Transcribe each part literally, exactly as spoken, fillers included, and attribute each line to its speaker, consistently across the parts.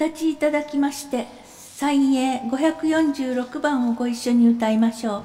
Speaker 1: 立ちいただきまして、祭詠ごひゃくよんじゅうろくばんをご一緒に歌いましょう。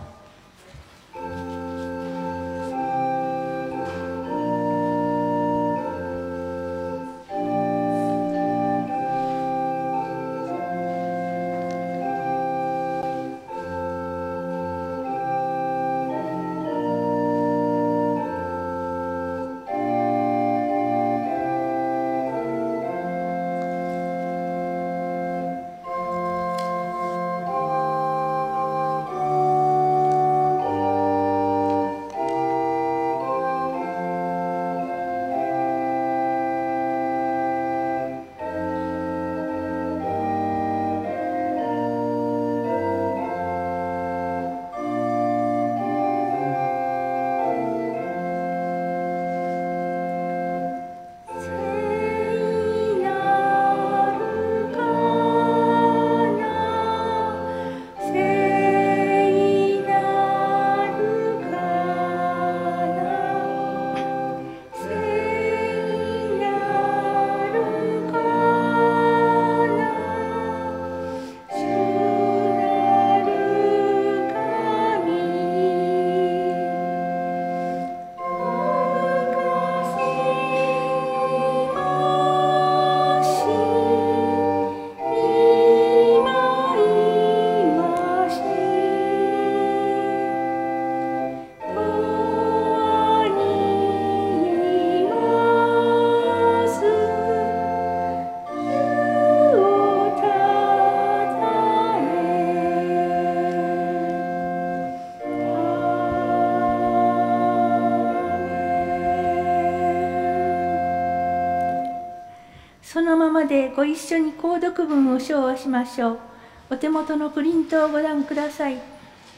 Speaker 1: そのままでご一緒に購読文を唱和しましょう。お手元のプリントをご覧ください。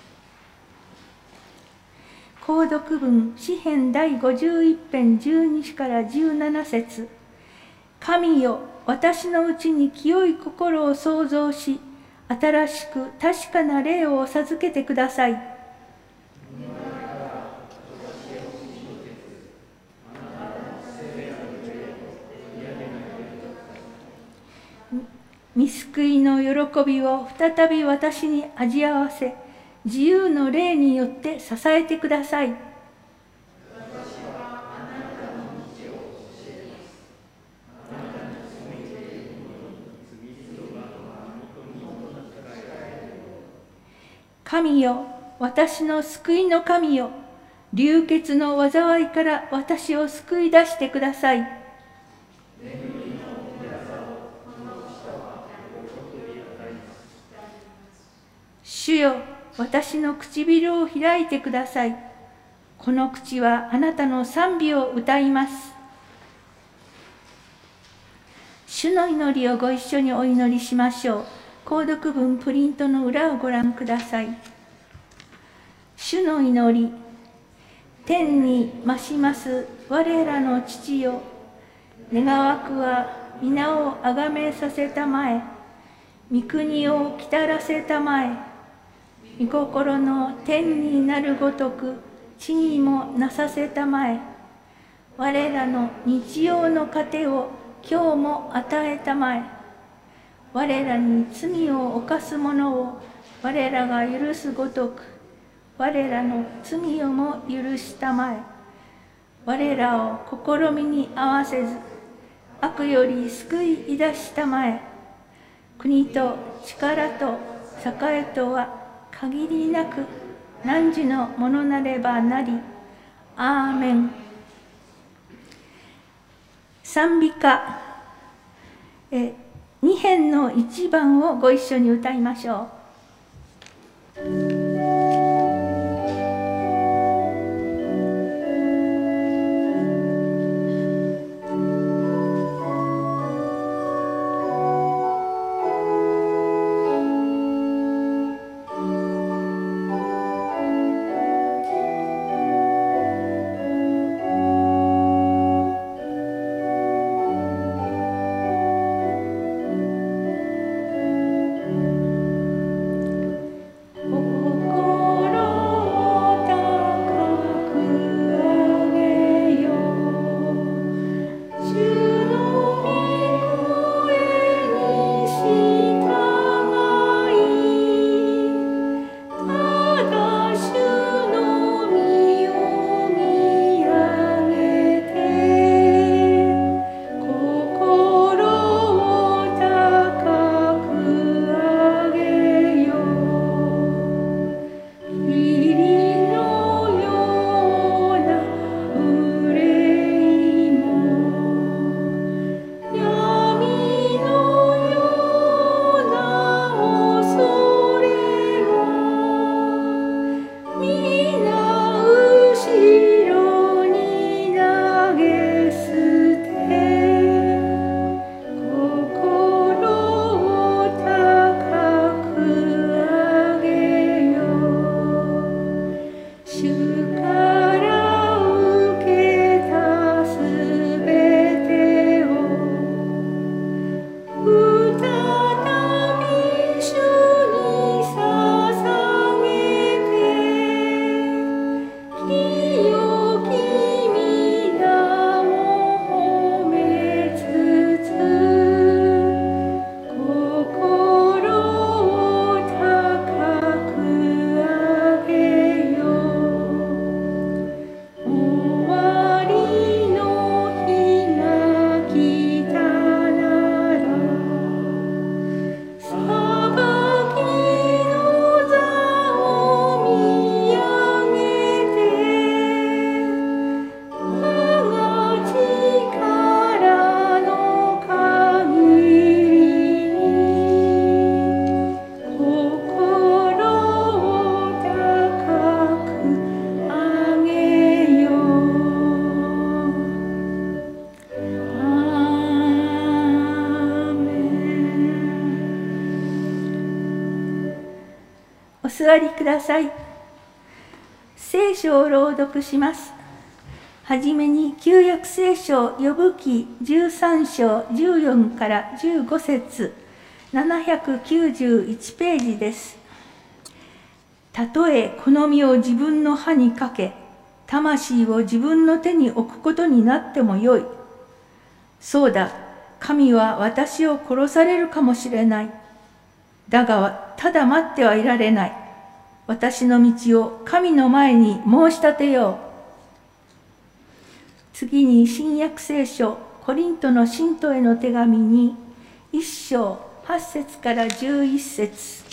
Speaker 1: 購読文、詩編だいごじゅういち編じゅうにからじゅうなな節。神よ、私のうちに清い心を創造し、新しく確かな霊を授けてください。御救いの喜びを再び私に味わわせ、自由の霊によって支えてください。神よ、私の救いの神よ、流血の災いから私を救い出してください。主よ、私の唇を開いてください。この口はあなたの賛美を歌います。主の祈りをご一緒にお祈りしましょう。購読文プリントの裏をご覧ください。主の祈り。天に増します我らの父よ。願わくは皆をあがめさせたまえ。御国をきたらせたまえ。御心の天になるごとく地にもなさせたまえ。我らの日曜の糧を今日も与えたまえ。我らに罪を犯す者を我らが許すごとく、我らの罪をも許したまえ。我らを試みに合わせず、悪より救い出したまえ。国と力と栄とは限りなく汝のものなればなり。アーメン。賛美歌えに編のいちばんをご一緒に歌いましょう。 座りください。聖書を朗読します。はじめに旧約聖書呼ぶ記じゅうさん章じゅうよんからじゅうご節ななひゃくきゅうじゅういちページです。たとえこの身を自分の歯にかけ、魂を自分の手に置くことになってもよい。そうだ、神は私を殺されるかもしれない。だが、ただ待ってはいられない。私の道を神の前に申し立てよう。次に新約聖書コリントの信徒への手紙に一章はち節からじゅういち節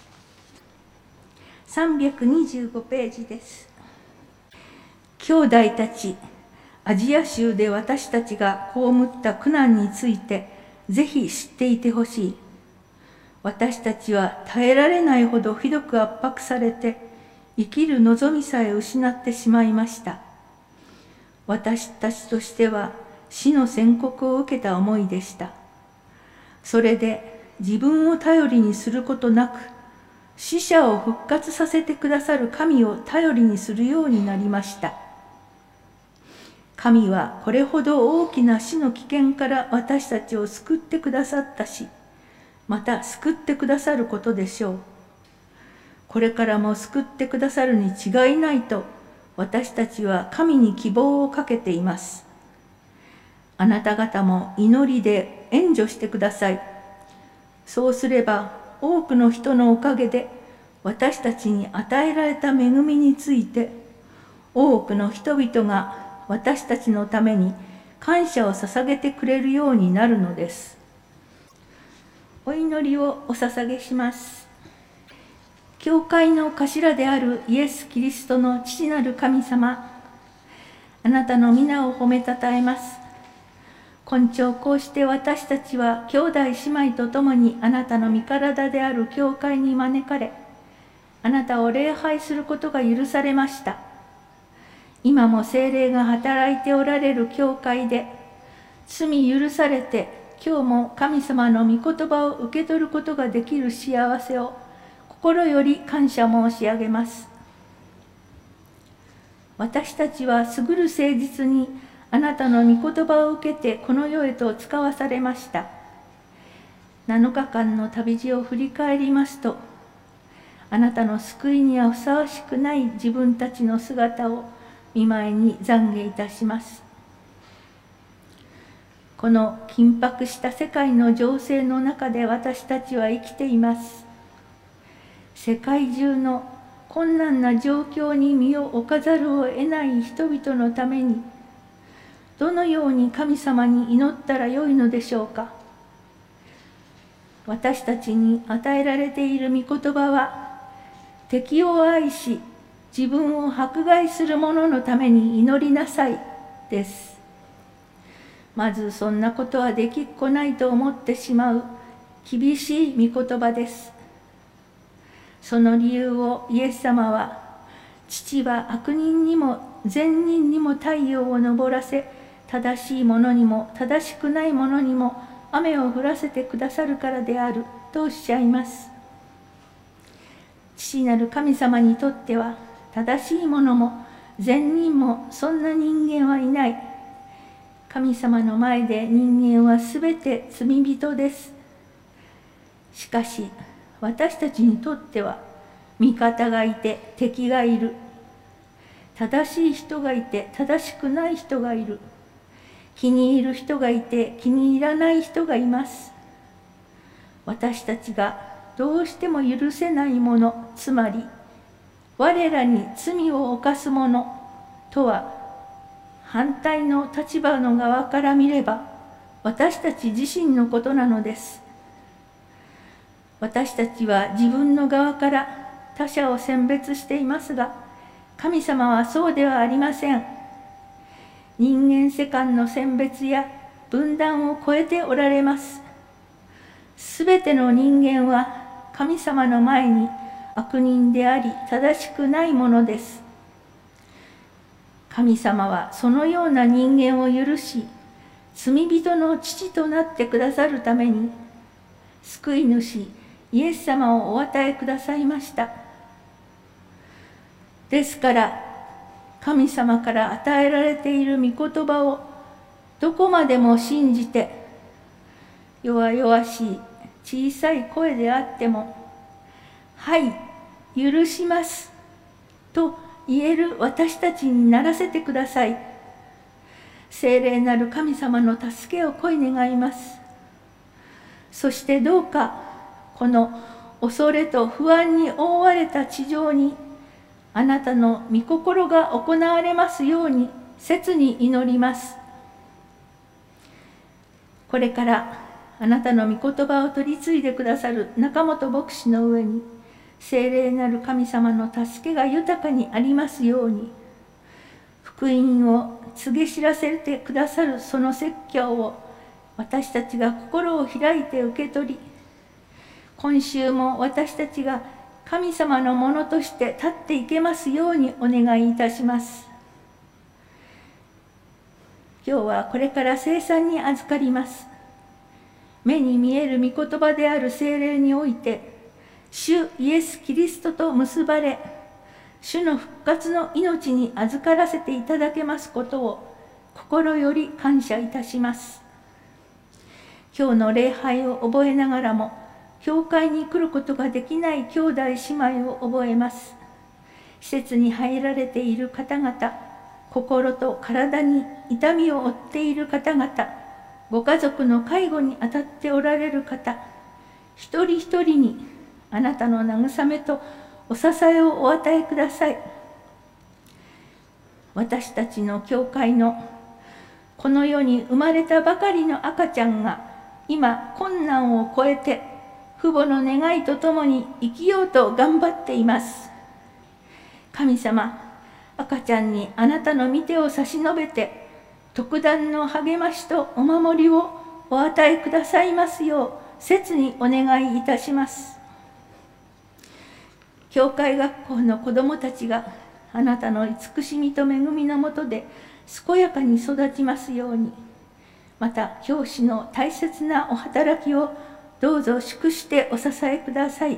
Speaker 1: さんびゃくにじゅうごページです。兄弟たち、アジア州で私たちが被った苦難についてぜひ知っていてほしい。私たちは耐えられないほどひどく圧迫されて生きる望みさえ失ってしまいました。私たちとしては死の宣告を受けた思いでした。それで自分を頼りにすることなく、死者を復活させてくださる神を頼りにするようになりました。神はこれほど大きな死の危険から私たちを救ってくださったし、また救ってくださることでしょう。これからも救ってくださるに違いないと、私たちは神に希望をかけています。あなた方も祈りで援助してください。そうすれば多くの人のおかげで私たちに与えられた恵みについて多くの人々が私たちのために感謝を捧げてくれるようになるのです。お祈りをお捧げします。教会の頭であるイエス・キリストの父なる神様、あなたの皆を褒めたたえます。今朝こうして私たちは兄弟姉妹と共にあなたの御体である教会に招かれ、あなたを礼拝することが許されました。今も聖霊が働いておられる教会で、罪許されて今日も神様の御言葉を受け取ることができる幸せを心より感謝申し上げます。私たちは優る誠実にあなたの御言葉を受けてこの世へと使わされました。なのかかんの旅路を振り返りますと、あなたの救いにはふさわしくない自分たちの姿を御前に懺悔いたします。この緊迫した世界の情勢の中で私たちは生きています。世界中の困難な状況に身を置かざるを得ない人々のために、どのように神様に祈ったらよいのでしょうか。私たちに与えられている御言葉は、敵を愛し、自分を迫害する者のために祈りなさいです。まずそんなことはできっこないと思ってしまう厳しい御言葉です。その理由をイエス様は、父は悪人にも善人にも太陽を昇らせ、正しい者にも正しくない者にも雨を降らせてくださるからであるとおっしゃいます。父なる神様にとっては、正しい者も善人もそんな人間はいない。神様の前で人間はすべて罪人です。しかし、私たちにとっては、味方がいて敵がいる。正しい人がいて正しくない人がいる。気に入る人がいて気に入らない人がいます。私たちがどうしても許せないもの、つまり、我らに罪を犯す者とは、反対の立場の側から見れば、私たち自身のことなのです。私たちは自分の側から他者を選別していますが、神様はそうではありません。人間世間の選別や分断を超えておられます。すべての人間は神様の前に悪人であり正しくないものです。神様はそのような人間を許し、罪人の父となってくださるために、救い主イエス様をお与えくださいました。 ですから神様から与えられている御言葉をどこまでも信じて、弱々しい小さい声であっても、はい、許しますと言える私たちにならせてください。聖霊なる神様の助けを恋願います。そしてどうかこの恐れと不安に覆われた地上にあなたの御心が行われますように切に祈ります。これからあなたの御言葉を取り継いでくださる中本牧師の上に聖霊なる神様の助けが豊かにありますように、福音を告げ知らせてくださるその説教を私たちが心を開いて受け取り、今週も私たちが神様のものとして立っていけますようにお願いいたします。今日はこれから聖餐に預かります。目に見える御言葉である聖霊において、主イエス・キリストと結ばれ、主の復活の命に預からせていただけますことを心より感謝いたします。今日の礼拝を覚えながらも、教会に来ることができない兄弟姉妹を覚えます。施設に入られている方々、心と体に痛みを負っている方々、ご家族の介護に当たっておられる方、一人一人にあなたの慰めとお支えをお与えください。私たちの教会のこの世に生まれたばかりの赤ちゃんが今困難を越えて父母の願いとともに生きようと頑張っています。神様、赤ちゃんにあなたの御手を差し伸べて特段の励ましとお守りをお与えくださいますよう切にお願いいたします。教会学校の子どもたちがあなたの慈しみと恵みのもとで健やかに育ちますように、また教師の大切なお働きをどうぞ祝してお支えください。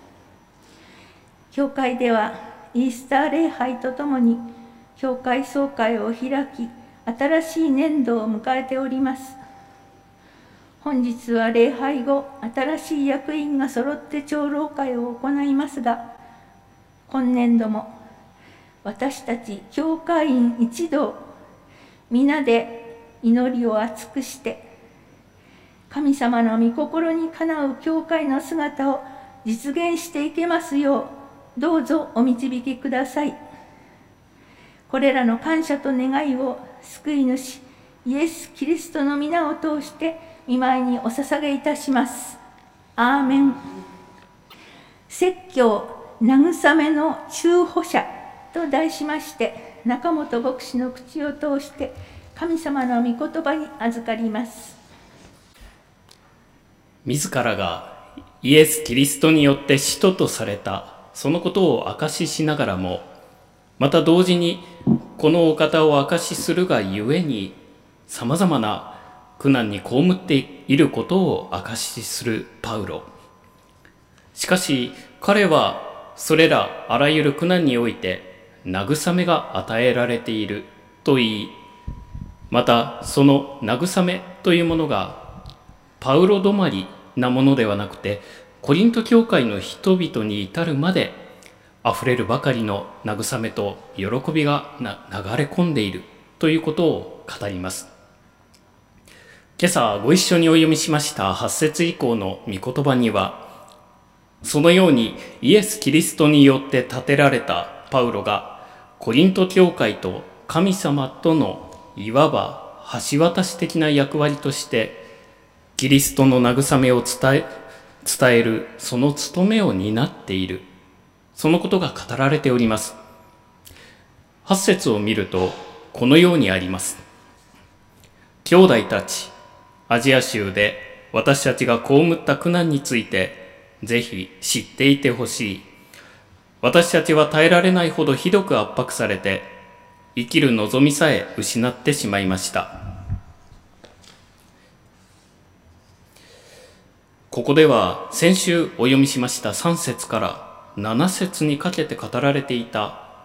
Speaker 1: 教会ではイースター礼拝とともに教会総会を開き、新しい年度を迎えております。本日は礼拝後、新しい役員が揃って長老会を行いますが、今年度も私たち教会員一同、皆で祈りを厚くして、神様の御心にかなう教会の姿を実現していけますよう、どうぞお導きください。これらの感謝と願いを救い主イエス・キリストの皆を通して御前にお捧げいたします。アーメン。説教慰めの中保者と題しまして、中本牧師の口を通して神様の御言葉に預かります。
Speaker 2: 自らがイエス・キリストによって使徒とされたそのことを証ししながらも、また同時にこのお方を証しするがゆえにさまざまな苦難に被っていることを証しするパウロ。しかし彼はそれらあらゆる苦難において慰めが与えられていると言い、またその慰めというものがパウロ止まりなものではなくて、コリント教会の人々に至るまであふれるばかりの慰めと喜びが流れ込んでいるということを語ります。今朝ご一緒にお読みしましたはち節以降の御言葉には、そのようにイエス・キリストによって建てられたパウロがコリント教会と神様とのいわば橋渡し的な役割としてキリストの慰めを伝え、伝えるその務めを担っている、そのことが語られております。はち節を見るとこのようにあります。兄弟たち、アジア州で私たちが被った苦難についてぜひ知っていてほしい。私たちは耐えられないほどひどく圧迫されて、生きる望みさえ失ってしまいました。ここでは先週お読みしましたさん節からなな節にかけて語られていた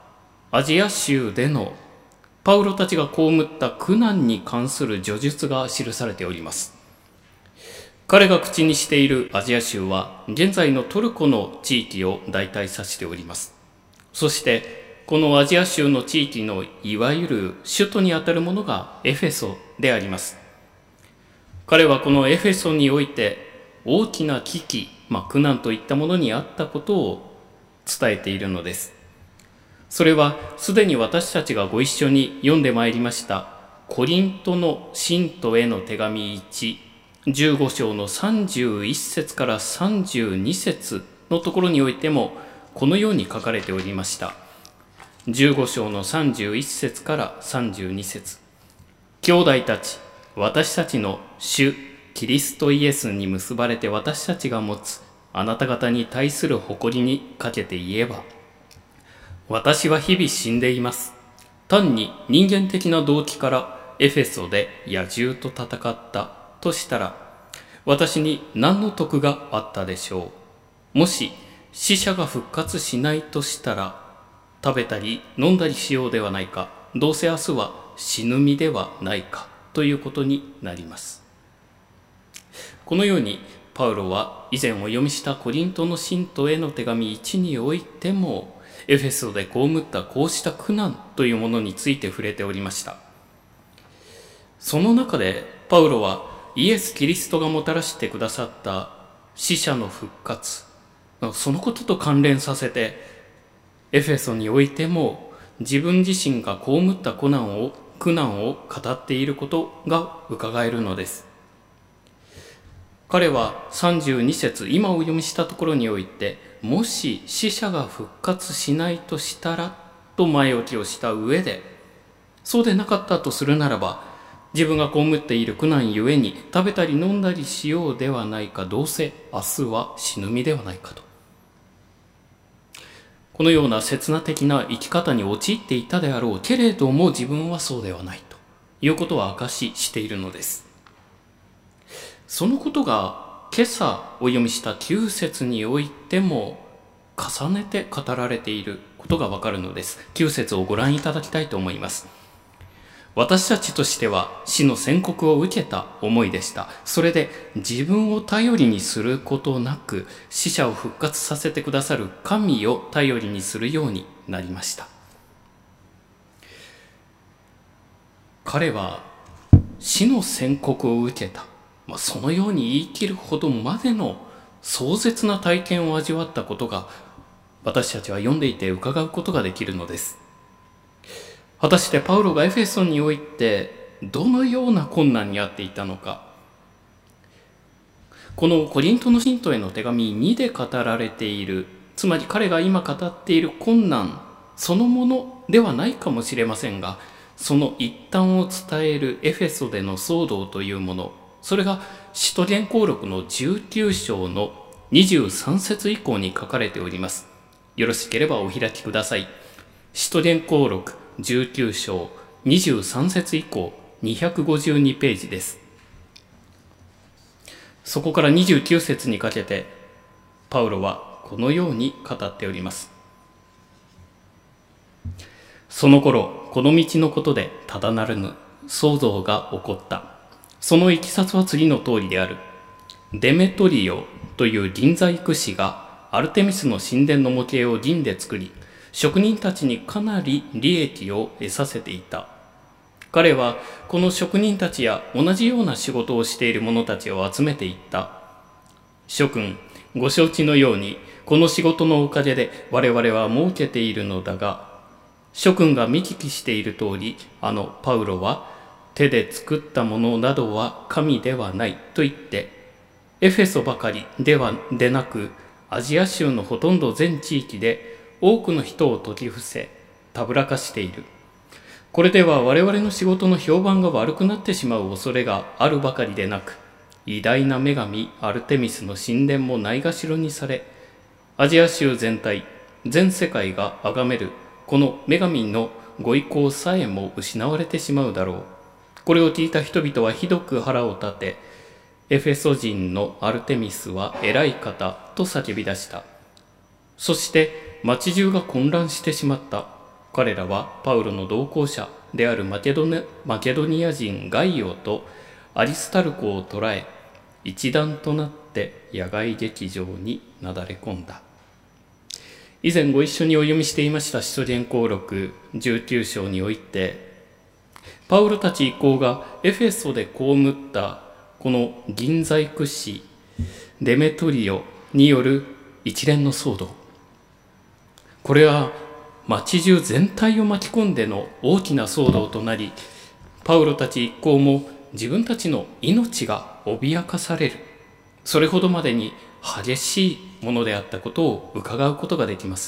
Speaker 2: アジア州でのパウロたちが被った苦難に関する叙述が記されております。彼が口にしているアジア州は現在のトルコの地域を大体指しております。そしてこのアジア州の地域のいわゆる首都にあたるものがエフェソであります。彼はこのエフェソにおいて大きな危機、まあ、苦難といったものにあったことを伝えているのです。それはすでに私たちがご一緒に読んでまいりましたコリントの信徒への手紙いち、じゅうご章のさんじゅういっ節からさんじゅうに節のところにおいてもこのように書かれておりました。じゅうご章のさんじゅういっ節からさんじゅうに節。兄弟たち、私たちの主キリストイエスに結ばれて私たちが持つあなた方に対する誇りにかけて言えば、私は日々死んでいます。単に人間的な動機からエフェソで野獣と戦ったとしたら、私に何の得があったでしょう。もし死者が復活しないとしたら、食べたり飲んだりしようではないか、どうせ明日は死ぬ身ではないかということになります。このようにパウロは以前お読みしたコリントの信徒への手紙いちにおいてもエフェソで被ったこうした苦難というものについて触れておりました。その中でパウロはイエス・キリストがもたらしてくださった死者の復活、そのことと関連させてエフェソにおいても自分自身が被った苦難を苦難を語っていることが伺えるのです。彼はさんじゅうに節、今お読みしたところにおいて、もし死者が復活しないとしたらと前置きをした上で、そうでなかったとするならば、自分が被っている苦難ゆえに食べたり飲んだりしようではないか、どうせ明日は死ぬ身ではないかと。このような刹那的な生き方に陥っていたであろうけれども、自分はそうではないということを証ししているのです。そのことが今朝お読みしたきゅう節においても重ねて語られていることがわかるのです。きゅう節をご覧いただきたいと思います。私たちとしては死の宣告を受けた思いでした。それで自分を頼りにすることなく死者を復活させてくださる神を頼りにするようになりました。彼は死の宣告を受けた、まあ、そのように言い切るほどまでの壮絶な体験を味わったことが私たちは読んでいて伺うことができるのです。果たしてパウロがエフェソにおいてどのような困難にあっていたのか。このコリントの信徒への手紙にで語られている、つまり彼が今語っている困難そのものではないかもしれませんが、その一端を伝えるエフェソでの騒動というもの、それが使徒言行録のじゅうきゅう章のにじゅうさん節以降に書かれております。よろしければお開きください。使徒言行録じゅうきゅう章にじゅうさん節以降にひゃくごじゅうにページです。そこからにじゅうきゅう節にかけてパウロはこのように語っております。その頃この道のことでただならぬ騒動が起こった。そのいきさつは次の通りである。デメトリオという銀細工師がアルテミスの神殿の模型を銀で作り、職人たちにかなり利益を得させていた。彼はこの職人たちや同じような仕事をしている者たちを集めていった。諸君、ご承知のようにこの仕事のおかげで我々は儲けているのだが、諸君が見聞きしている通り、あのパウロは手で作ったものなどは神ではないと言って、エフェソばかりではでなくアジア州のほとんど全地域で多くの人を説き伏せたぶらかしている。これでは我々の仕事の評判が悪くなってしまう恐れがあるばかりでなく、偉大な女神アルテミスの神殿もないがしろにされ、アジア州全体全世界が崇めるこの女神のご意向さえも失われてしまうだろう。これを聞いた人々はひどく腹を立て、エフェソ人のアルテミスは偉い方と叫び出した。そして町中が混乱してしまった。 彼らはパウロの同行者であるマケドネマケドニア人ガイオとアリスタルコを捕らえ、一団となって野外劇場になだれ込んだ。以前ご一緒にお読みしていました使徒言行録じゅうきゅう章において、パウロたち一行がエフェソで被ったこの銀細工師デメトリオによる一連の騒動、これは町中全体を巻き込んでの大きな騒動となり、パウロたち一行も自分たちの命が脅かされる、それほどまでに激しいものであったことを伺うことができます。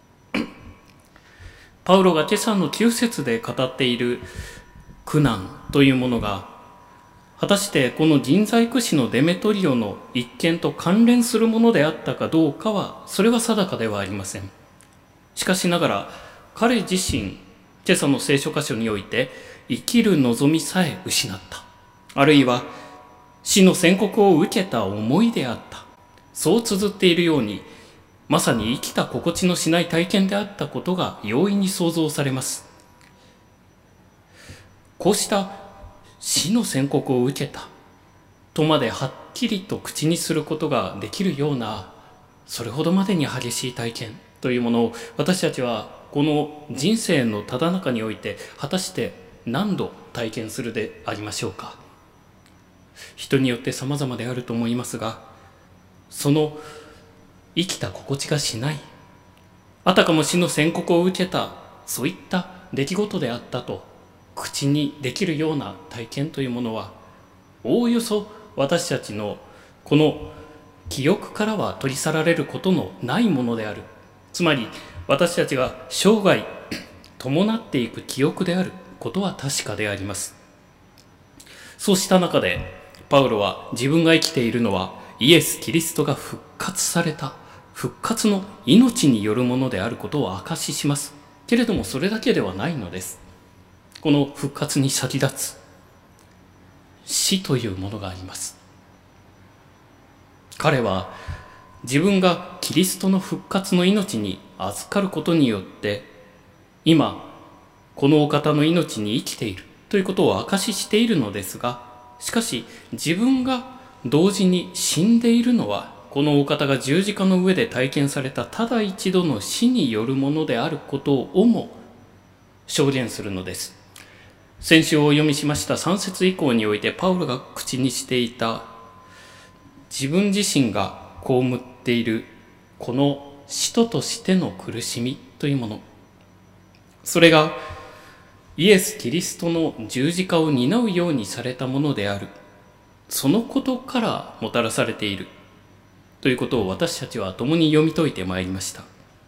Speaker 2: パウロが今朝のきゅう節で語っている苦難というものが、果たしてこの銀細工師のデメトリオの一件と関連するものであったかどうかは、それは定かではありません。しかしながら、彼自身、今朝の聖書箇所において、生きる望みさえ失った。あるいは、死の宣告を受けた思いであった。そう綴っているように、まさに生きた心地のしない体験であったことが容易に想像されます。こうした死の宣告を受けたとまではっきりと口にすることができるような、それほどまでに激しい体験というものを、私たちはこの人生のただ中において果たして何度体験するでありましょうか。人によって様々であると思いますが、その生きた心地がしない、あたかも死の宣告を受けた、そういった出来事であったと口にできるような体験というものは、おおよそ私たちのこの記憶からは取り去られることのないものである。つまり私たちが生涯伴っていく記憶であることは確かであります。そうした中でパウロは、自分が生きているのはイエス・キリストが復活された復活の命によるものであることを証しします。けれどもそれだけではないのです。この復活に先立つ死というものがあります。彼は自分がキリストの復活の命に預かることによって、今このお方の命に生きているということを証ししているのですが、しかし自分が同時に死んでいるのは、このお方が十字架の上で体験されたただ一度の死によるものであることをも証言するのです。先週お読みしましたさん節以降において、パウロが口にしていた自分自身が被っているこの使徒としての苦しみというもの、それがイエス・キリストの十字架を担うようにされたものである、そのことからもたらされているということを私たちは共に読み解いてまいりました。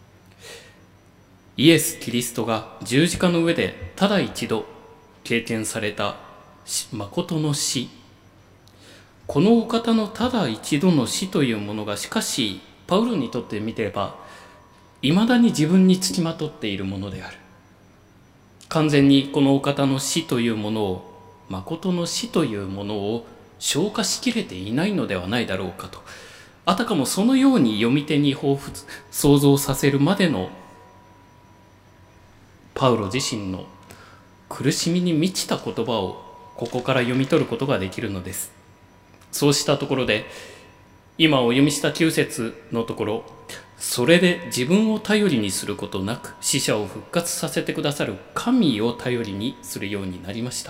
Speaker 2: イエス・キリストが十字架の上でただ一度経験された誠の死、このお方のただ一度の死というものが、しかしパウロにとってみればいまだに自分につきまとっているものである。完全にこのお方の死というものを、誠の死というものを消化しきれていないのではないだろうかと、あたかもそのように読み手に彷彿想像させるまでのパウロ自身の苦しみに満ちた言葉をここから読み取ることができるのです。そうしたところで、今お読みしたきゅう節のところ、それで自分を頼りにすることなく死者を復活させてくださる神を頼りにするようになりました。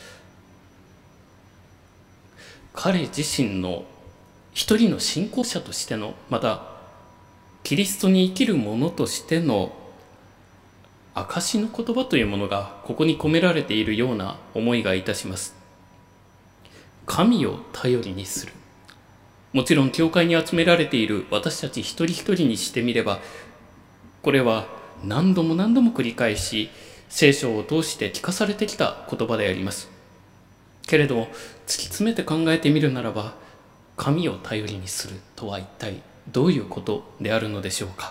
Speaker 2: 彼自身の一人の信仰者としての、またキリストに生きる者としての証の言葉というものがここに込められているような思いがいたします。神を頼りにする。もちろん教会に集められている私たち一人一人にしてみれば、これは何度も何度も繰り返し聖書を通して聞かされてきた言葉であります。けれども突き詰めて考えてみるならば、神を頼りにするとは一体どういうことであるのでしょうか。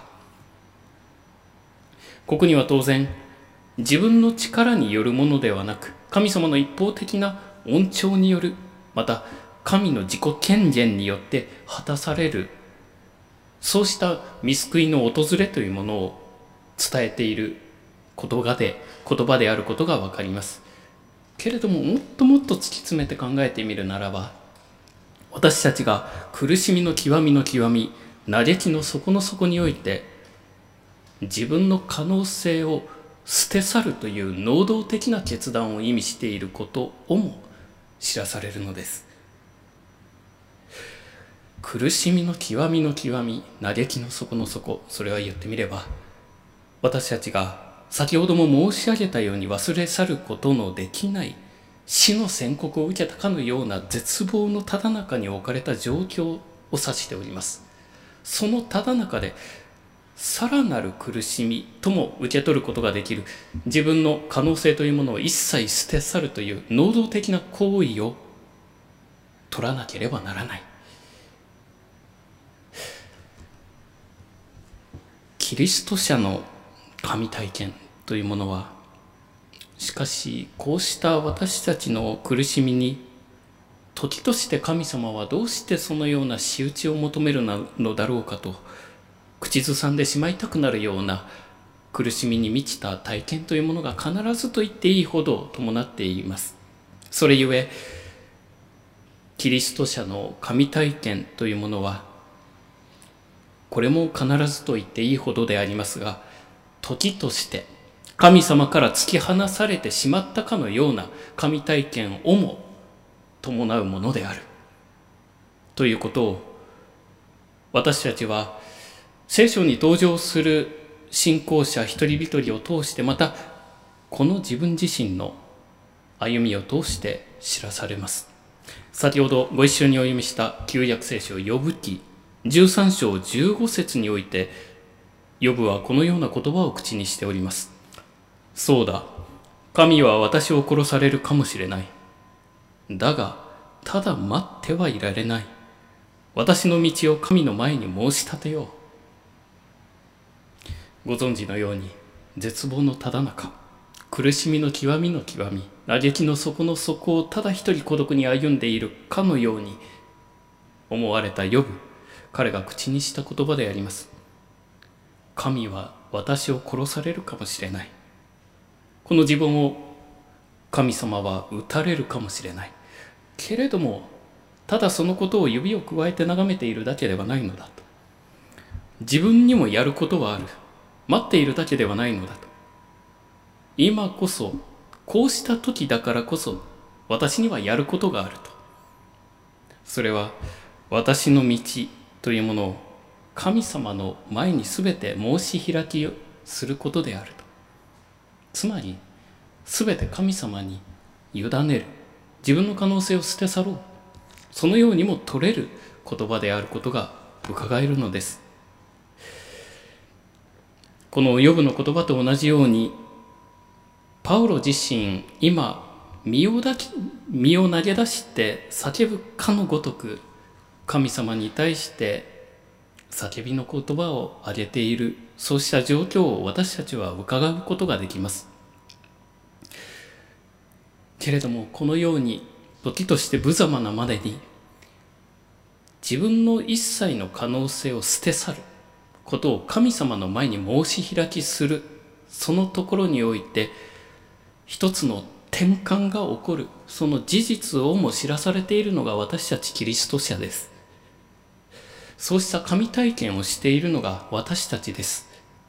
Speaker 2: ここには当然自分の力によるものではなく、神様の一方的な恩寵による、また神の自己権限によって果たされる、そうした御救いの訪れというものを伝えている言葉で言葉であることがわかります。けれども、もっともっと突き詰めて考えてみるならば、私たちが苦しみの極みの極み、嘆きの底の底において、自分の可能性を捨て去るという能動的な決断を意味していることをも知らされるのです。苦しみの極みの極み、嘆きの底の底、それは言ってみれば、私たちが先ほども申し上げたように忘れ去ることのできない死の宣告を受けたかのような絶望のただ中に置かれた状況を指しております。そのただ中でさらなる苦しみとも受け取ることができる自分の可能性というものを一切捨て去るという能動的な行為を取らなければならない。キリスト者の神体験というものは、しかしこうした私たちの苦しみに時として神様はどうしてそのような仕打ちを求めるのだろうかと口ずさんでしまいたくなるような苦しみに満ちた体験というものが必ずと言っていいほど伴っています。それゆえキリスト者の神体験というものは、これも必ずと言っていいほどでありますが、時として神様から突き放されてしまったかのような神体験をも伴うものであるということを、私たちは聖書に登場する信仰者一人一人を通して、またこの自分自身の歩みを通して知らされます。先ほどご一緒にお読みした旧約聖書ヨブ記じゅうさん章じゅうご節において、ヨブはこのような言葉を口にしております。そうだ、神は私を殺されるかもしれない。だがただ待ってはいられない。私の道を神の前に申し立てよう。ご存知のように、絶望のただ中、苦しみの極みの極み、嘆きの底の底をただ一人孤独に歩んでいるかのように思われたヨブ、彼が口にした言葉であります。神は私を殺されるかもしれない。この自分を神様は撃たれるかもしれない。けれども、ただそのことを指をくわえて眺めているだけではないのだと。自分にもやることはある。待っているだけではないのだと。今こそ、こうした時だからこそ、私にはやることがあると。それは、私の道というものを神様の前にすべて申し開きすることであると。つまり、すべて神様に委ねる。自分の可能性を捨て去ろう。そのようにも取れる言葉であることが伺えるのです。このヨブの言葉と同じように、パウロ自身、今、身をだき、身を投げ出して叫ぶかのごとく、神様に対して叫びの言葉を上げている、そうした状況を私たちは伺うことができます。けれども、このように時として無様なまでに自分の一切の可能性を捨て去ることを神様の前に申し開きする、そのところにおいて一つの転換が起こる、その事実をも知らされているのが私たちキリスト者です。そうした神体験をしているのが私たちです。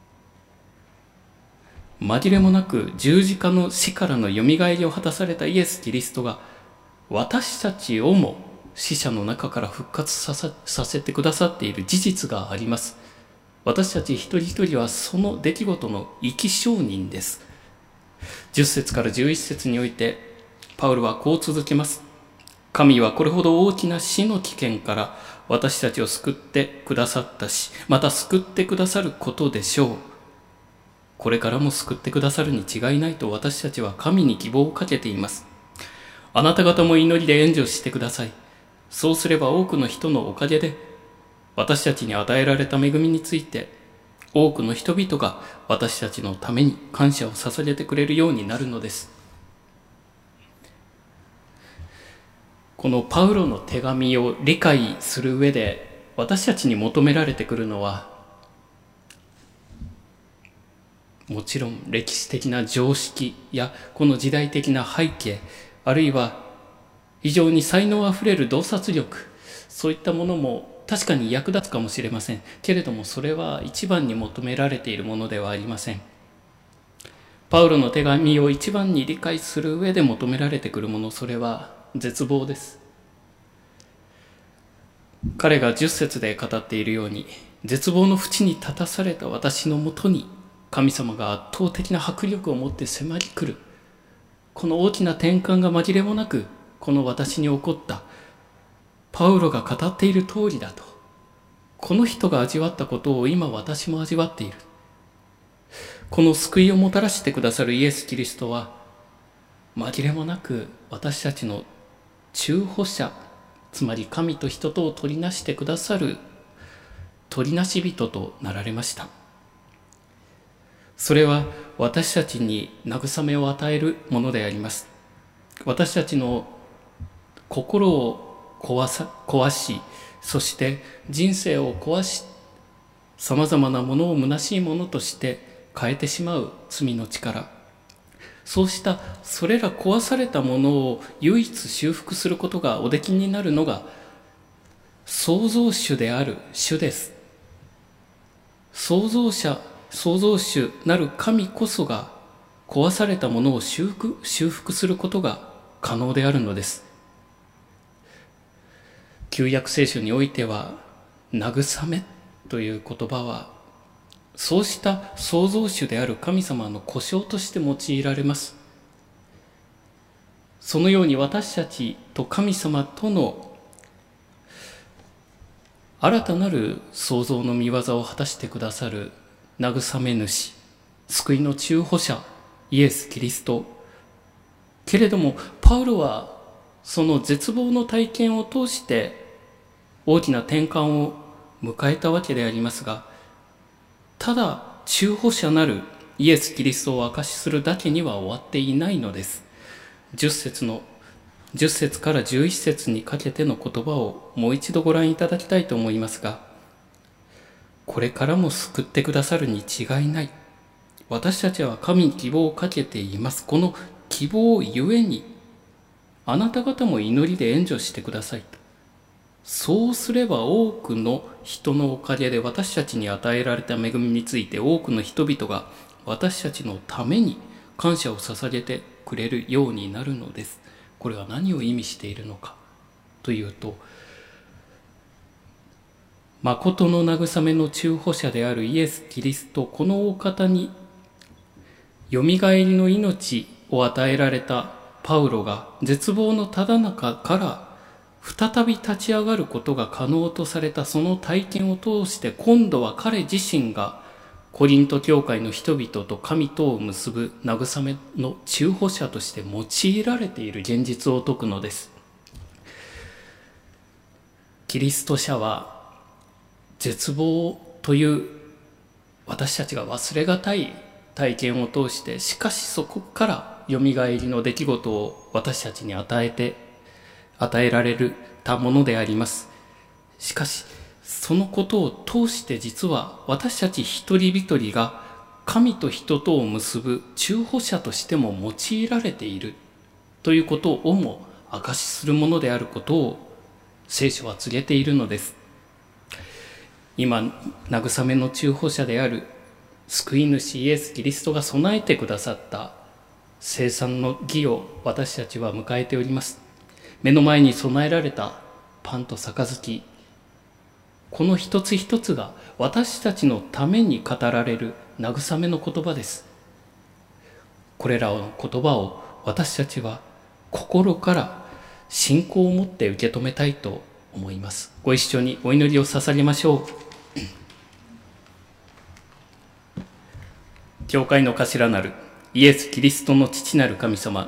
Speaker 2: 紛れもなく十字架の死からのよみがえりを果たされたイエス・キリストが私たちをも死者の中から復活させ、させてくださっている事実があります。私たち一人一人はその出来事の生き証人です。じゅっ節からじゅういち節においてパウルはこう続けます。神はこれほど大きな死の危険から私たちを救ってくださったし、また救ってくださることでしょう。これからも救ってくださるに違いないと私たちは神に希望をかけています。あなた方も祈りで援助してください。そうすれば多くの人のおかげで私たちに与えられた恵みについて多くの人々が私たちのために感謝を捧げてくれるようになるのです。このパウロの手紙を理解する上で私たちに求められてくるのは、 もちろん歴史的な常識やこの時代的な背景、あるいは非常に才能あふれる洞察力、そういったものも確かに役立つかもしれませんけれども、それは一番に求められているものではありません。パウロの手紙を一番に理解する上で求められてくるもの、それは絶望です。彼がじゅっ節で語っているように、絶望の淵に立たされた私のもとに神様が圧倒的な迫力を持って迫り来る。この大きな転換が紛れもなくこの私に起こったパウロが語っている通りだと。この人が味わったことを今私も味わっている。この救いをもたらしてくださるイエス・キリストは紛れもなく私たちの中保者、つまり神と人とを取りなしてくださる取りなし人となられました。それは私たちに慰めを与えるものであります。私たちの心を壊さ、壊し、そして人生を壊し、さまざまなものを虚しいものとして変えてしまう罪の力、そうしたそれら壊されたものを唯一修復することがおできになるのが創造主である主です。創造者、創造主なる神こそが壊されたものを修復、修復することが可能であるのです。旧約聖書においては慰めという言葉はそうした創造主である神様の呼称として用いられます。そのように私たちと神様との新たなる創造の御業を果たしてくださる慰め主、救いの中保者、イエス・キリスト。けれどもパウロはその絶望の体験を通して大きな転換を迎えたわけでありますが、ただ中保者なるイエス・キリストを証しするだけには終わっていないのです。じゅっ節のじゅっ節からじゅういち節にかけての言葉をもう一度ご覧いただきたいと思いますが、これからも救ってくださるに違いない。私たちは神に希望をかけています。この希望ゆえにあなた方も祈りで援助してくださいと。そうすれば多くの人のおかげで私たちに与えられた恵みについて多くの人々が私たちのために感謝を捧げてくれるようになるのです。これは何を意味しているのかというと、誠の慰めの中保者であるイエス・キリスト、このお方によみがえりの命を与えられたパウロが絶望のただ中から再び立ち上がることが可能とされたその体験を通して、今度は彼自身がコリント教会の人々と神とを結ぶ慰めの中保者として用いられている現実を説くのです。キリスト者は絶望という私たちが忘れがたい体験を通して、しかしそこからよみがえりの出来事を私たちに与えて与えられるたものであります。しかしそのことを通して実は私たち一人一人が神と人とを結ぶ中保者としても用いられているということをも証しするものであることを聖書は告げているのです。今慰めの中保者である救い主イエス・キリストが備えてくださった聖餐の儀を私たちは迎えております。目の前に備えられたパンと杯、この一つ一つが私たちのために語られる慰めの言葉です。これらの言葉を私たちは心から信仰を持って受け止めたいと思います。ご一緒にお祈りを捧げましょう。教会の頭なるイエス・キリストの父なる神様、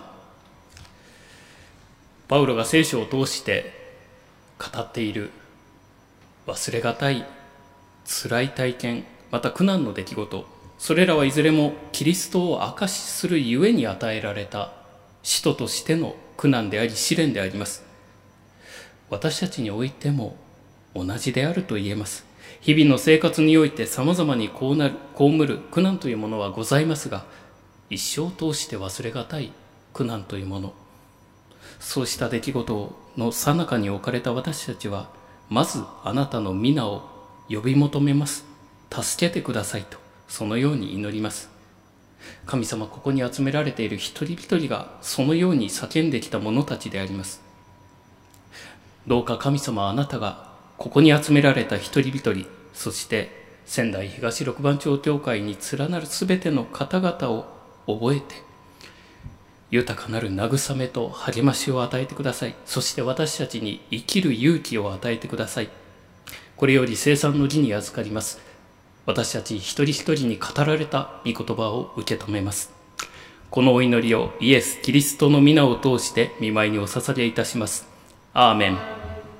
Speaker 2: パウロが聖書を通して語っている忘れがたい辛い体験、また苦難の出来事、それらはいずれもキリストを証しするゆえに与えられた使徒としての苦難であり試練であります。私たちにおいても同じであると言えます。 日々の生活においてさまざまにこうなる被る苦難というものはございますが、一生を通して忘れがたい苦難というもの、そうした出来事の最中に置かれた私たちは、まずあなたの皆を呼び求めます。助けてくださいと、そのように祈ります。神様、ここに集められている一人一人がそのように叫んできた者たちであります。どうか神様、あなたがここに集められた一人一人、そして仙台東六番町教会に連なるすべての方々を覚えて、豊かなる慰めと励ましを与えてください。そして私たちに生きる勇気を与えてください。これより聖餐の義に預かります。私たち一人一人に語られた御言葉を受け止めます。このお祈りをイエス・キリストの皆を通して御前にお捧げいたします。アーメン。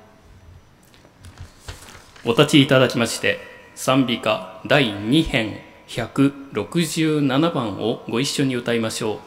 Speaker 2: お立ちいただきまして、賛美歌だいに編ひゃくろくじゅうななばんをご一緒に歌いましょう。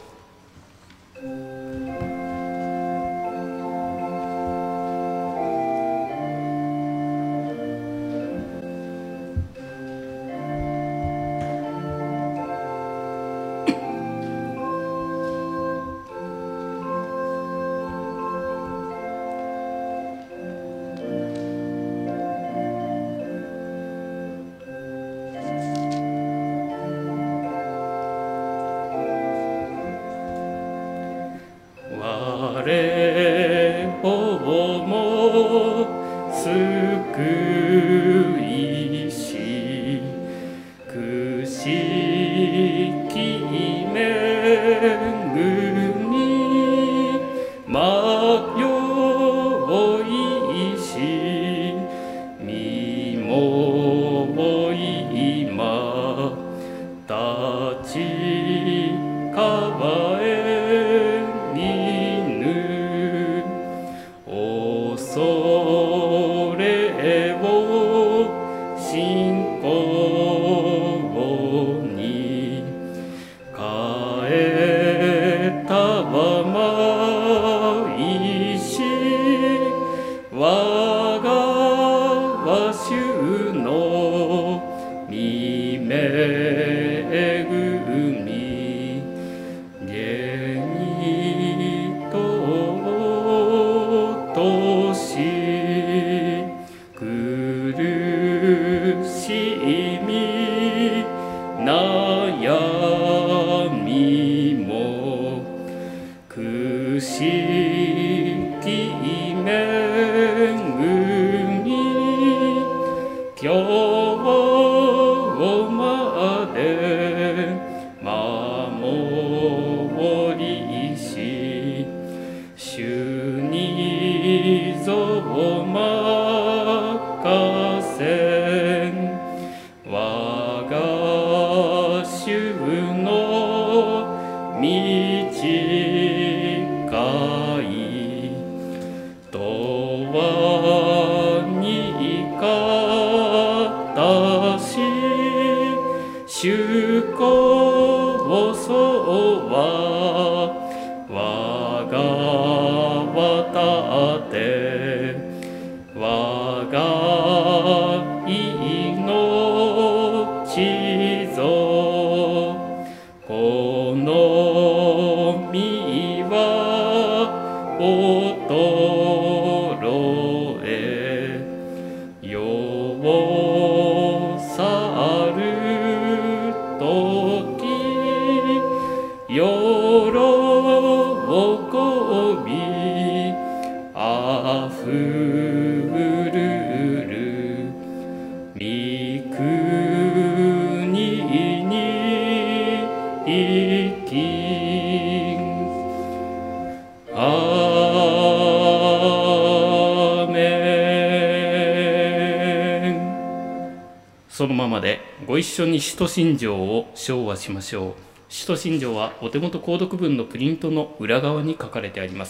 Speaker 2: そのままでご一緒に使徒信条を唱和しましょう。使徒信条はお手元購読文のプリントの裏側に書かれてあります。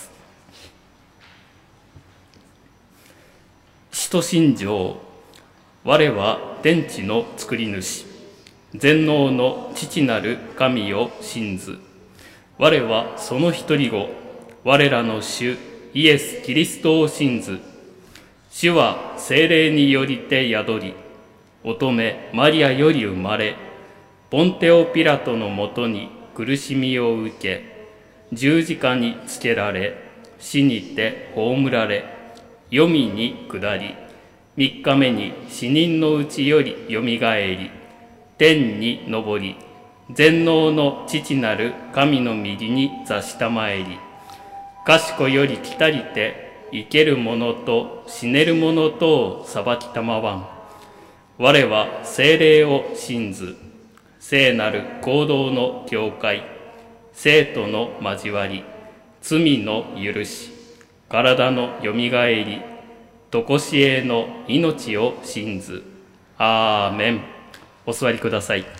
Speaker 2: 使徒信条。我は天地の作り主、全能の父なる神を信ず。我はその一人子、我らの主イエス・キリストを信ず。主は聖霊によりて宿り、 乙女マリアより生まれ、ポンテオ・ピラトのもとに苦しみを受け、十字架につけられ、死にて葬られ、黄泉に下り、三日目に死人のうちよりよみがえり、天に昇り、全能の父なる神の右に座したまえり、賢より来たりて生ける者と死ねる者とを裁きたまわん。我は聖霊を信ず、聖なる行動の教会、生徒の交わり、罪の許し、体のよみがえり、とこしえの命を信ず。アーメン。お座りください。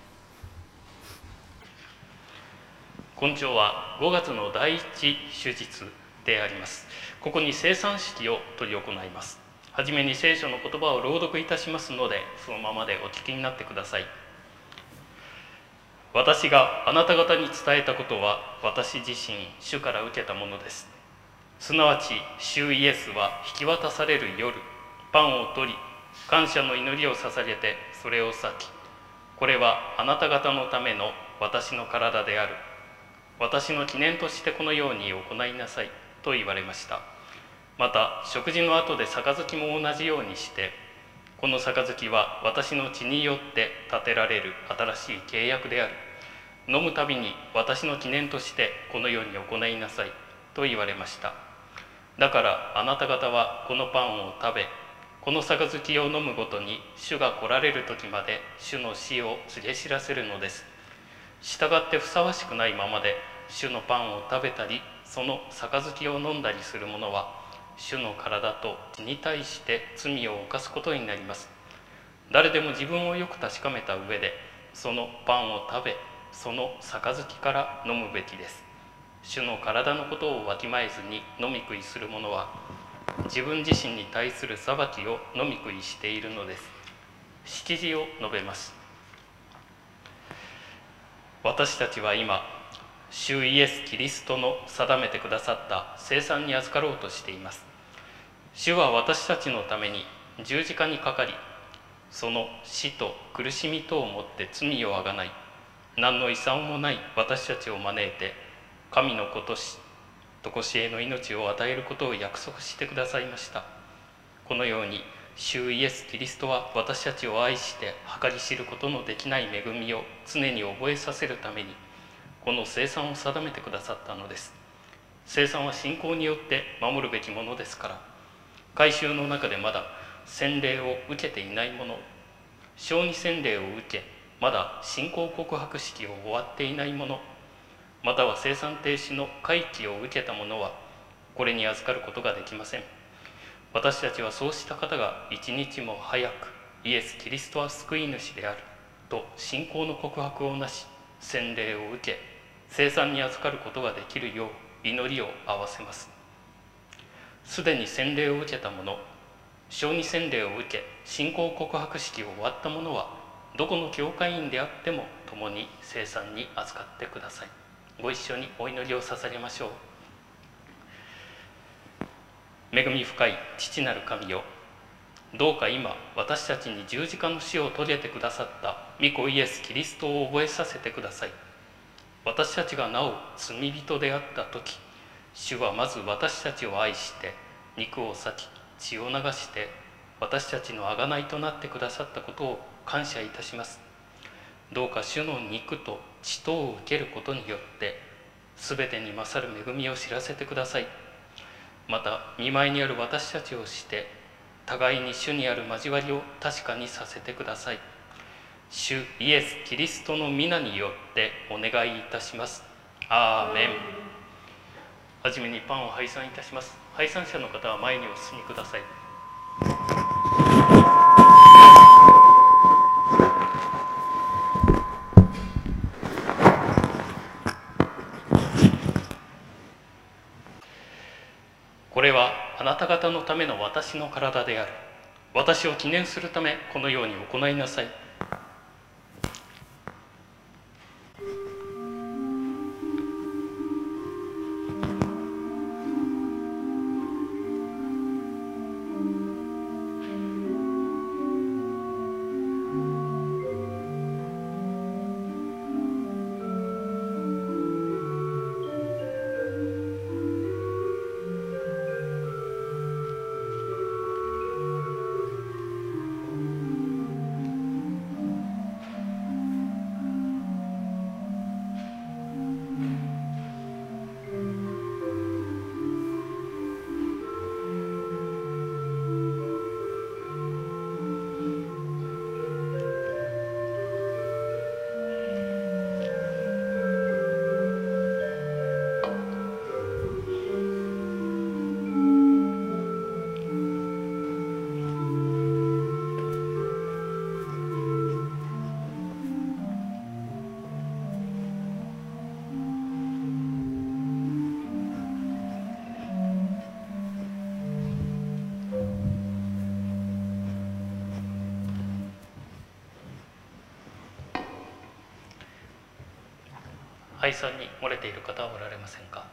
Speaker 2: 今朝はごがつの第一主日であります。ここに聖餐式を執り行います。はじめに聖書の言葉を朗読いたしますので、そのままでお聞きになってください。私があなた方に伝えたことは、私自身主から受けたものです。すなわち主イエスは引き渡される夜、パンを取り、感謝の祈りを捧げてそれを裂き、これはあなた方のための私の体である。私の記念としてこのように行いなさいと言われました。また食事の後で杯も同じようにして、この杯は私の血によって立てられる新しい契約である。飲むたびに私の記念としてこのように行いなさいと言われました。だからあなた方はこのパンを食べ、この杯を飲むごとに主が来られる時まで主の死を告げ知らせるのです。従ってふさわしくないままで主のパンを食べたり、その杯を飲んだりする者は、主の体と血に対して罪を犯すことになります。誰でも自分をよく確かめた上で、そのパンを食べ、その杯から飲むべきです。主の体のことをわきまえずに飲み食いする者は、自分自身に対する裁きを飲み食いしているのです。式辞を述べます。私たちは今、主イエス・キリストの定めてくださった聖餐に預かろうとしています。主は私たちのために十字架にかかり、その死と苦しみとをもって罪をあがない、何の遺産もない私たちを招いて、神の子とし、とこしえの命を与えることを約束してくださいました。このように、主イエス・キリストは私たちを愛して計り知ることのできない恵みを常に覚えさせるために、この聖餐を定めてくださったのです。聖餐は信仰によって守るべきものですから、改宗の中でまだ洗礼を受けていない者、小児洗礼を受け、まだ信仰告白式を終わっていない者、または聖餐停止の回帰を受けた者は、これに預かることができません。私たちはそうした方が一日も早く、イエス・キリストは救い主であると信仰の告白をなし、洗礼を受け、聖餐に預かることができるよう祈りを合わせます。すでに洗礼を受けた者、小児洗礼を受け、信仰告白式を終わった者は、どこの教会員であっても共に聖餐に預かってください。ご一緒にお祈りを捧げましょう。恵み深い父なる神よ、どうか今私たちに十字架の死を遂げてくださった御子イエス・キリストを覚えさせてください。私たちがなお罪人であった時、主はまず私たちを愛して肉を裂き血を流して私たちの贖いとなってくださったことを感謝いたします。どうか主の肉と血とを受けることによってすべてに勝る恵みを知らせてください。また見舞いにある私たちをして互いに主にある交わりを確かにさせてください。主イエス・キリストの皆によってお願いいたします。アーメン。はじめにパンを拝賛いたします。拝賛者の方は前にお進みください。これはあなた方のための私の体である。私を記念するためこのように行いなさい。 拝賛に漏れている方はおられませんか。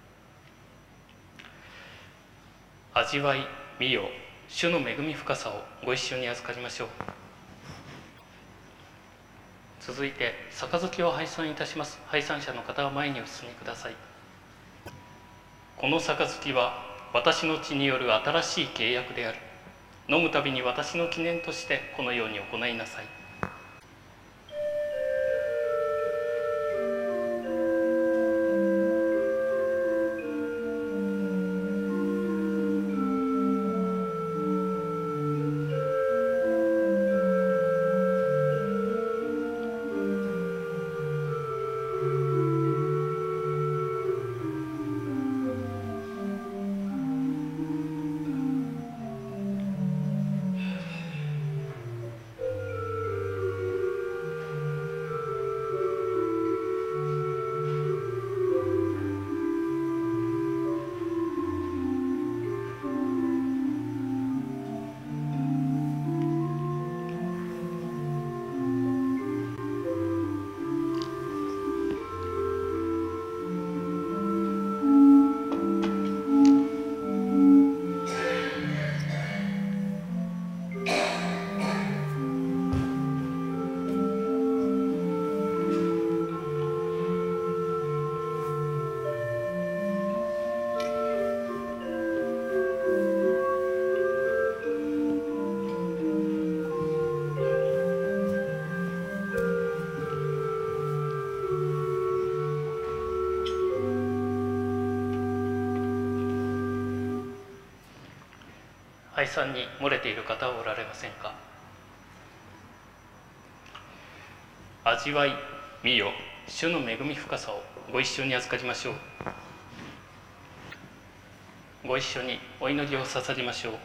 Speaker 2: 味わい見よ、主の恵み深さをご一緒に預かりましょう。続いて杯を拝賛いたします。拝賛者の方は前にお進みください。この杯は私の血による新しい契約である。飲むたびに私の記念としてこのように行いなさい。拝賛に漏れている方はおられませんか。味わい見よ、主の恵み深さをご一緒に預かりましょう。ご一緒にお祈りを捧げましょう。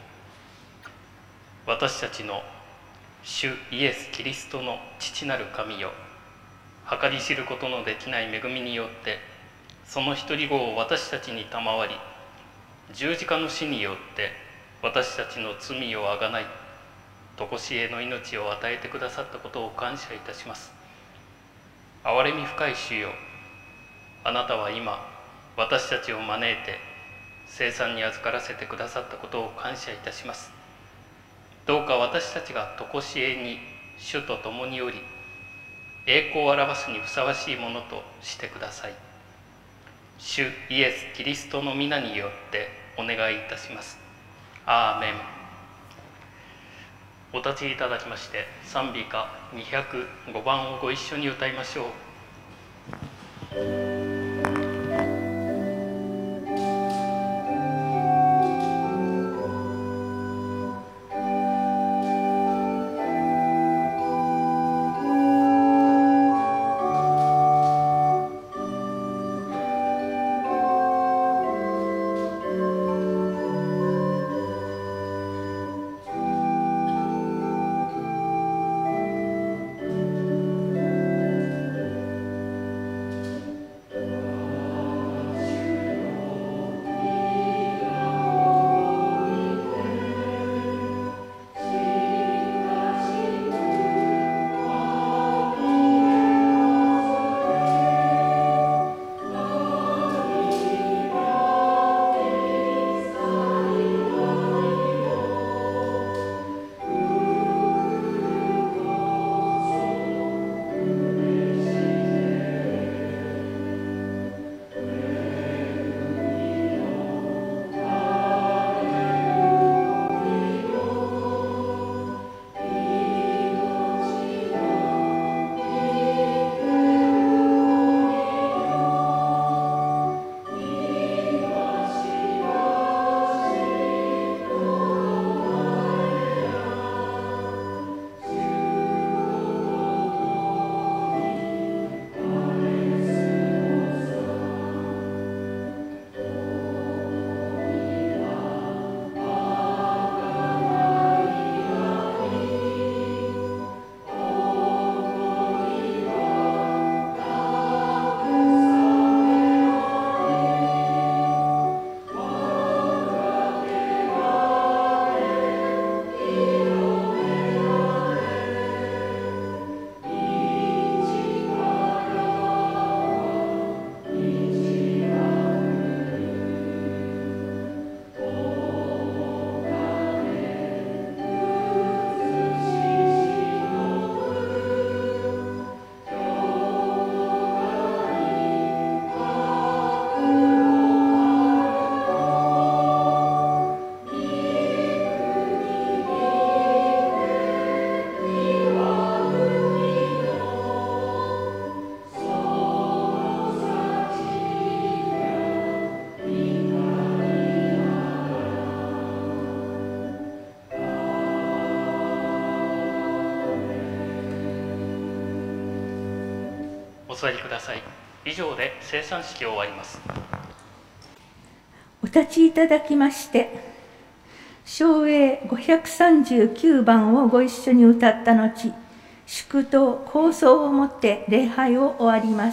Speaker 2: 私たちの主イエス・キリストの父なる神よ、計り知ることのできない恵みによってその一人子を私たちに賜り、十字架の死によって私たちの罪をあがない常しえの命を与えてくださったことを感謝いたします。憐れみ深い主よ、あなたは今私たちを招いて聖餐に預からせてくださったことを感謝いたします。どうか私たちが常しえに主と共におり、栄光を表すにふさわしいものとしてください。主イエス・キリストの皆によってお願いいたします。アーメン。お立ちいただきまして、賛美歌にひゃくごばんをご一緒に歌いましょう。
Speaker 3: 「
Speaker 2: 座りください。以上で生産式を終わります。
Speaker 1: お立ちいただきまして、唱詠ごひゃくさんじゅうきゅうばんをご一緒に歌った後、祝祷構想をもって礼拝を終わります。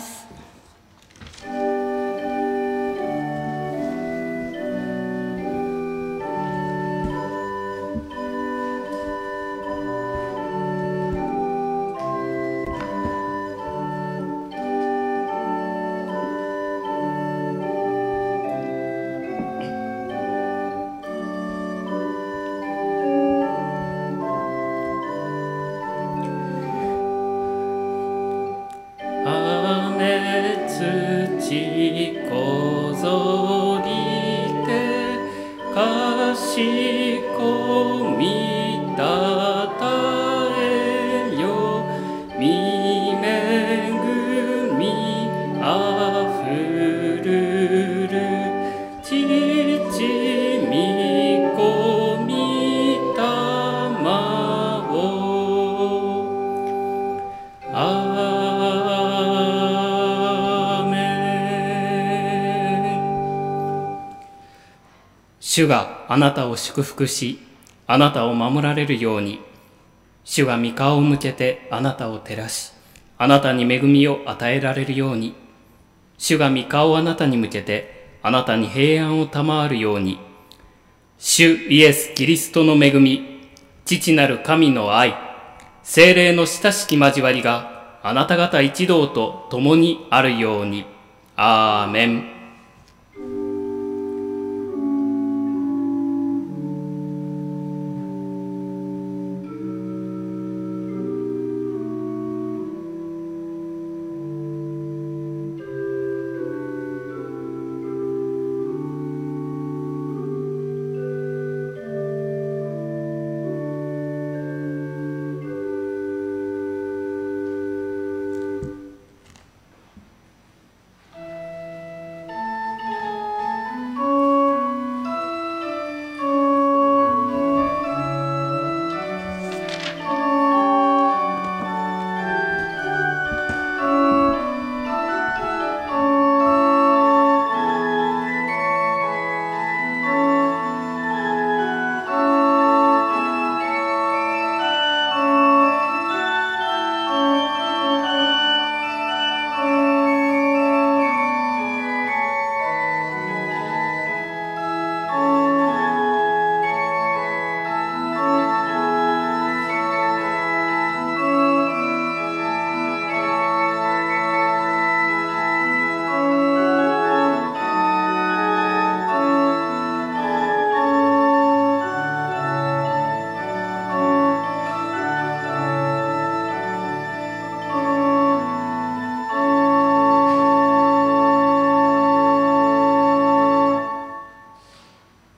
Speaker 2: 主があなたを祝福し、あなたを守られるように。主が御顔を向けてあなたを照らし、あなたに恵みを与えられるように。主が御顔をあなたに向けてあなたに平安を賜るように。主イエス・キリストの恵み、父なる神の愛、聖霊の親しき交わりがあなた方一同と共にあるように。アーメン。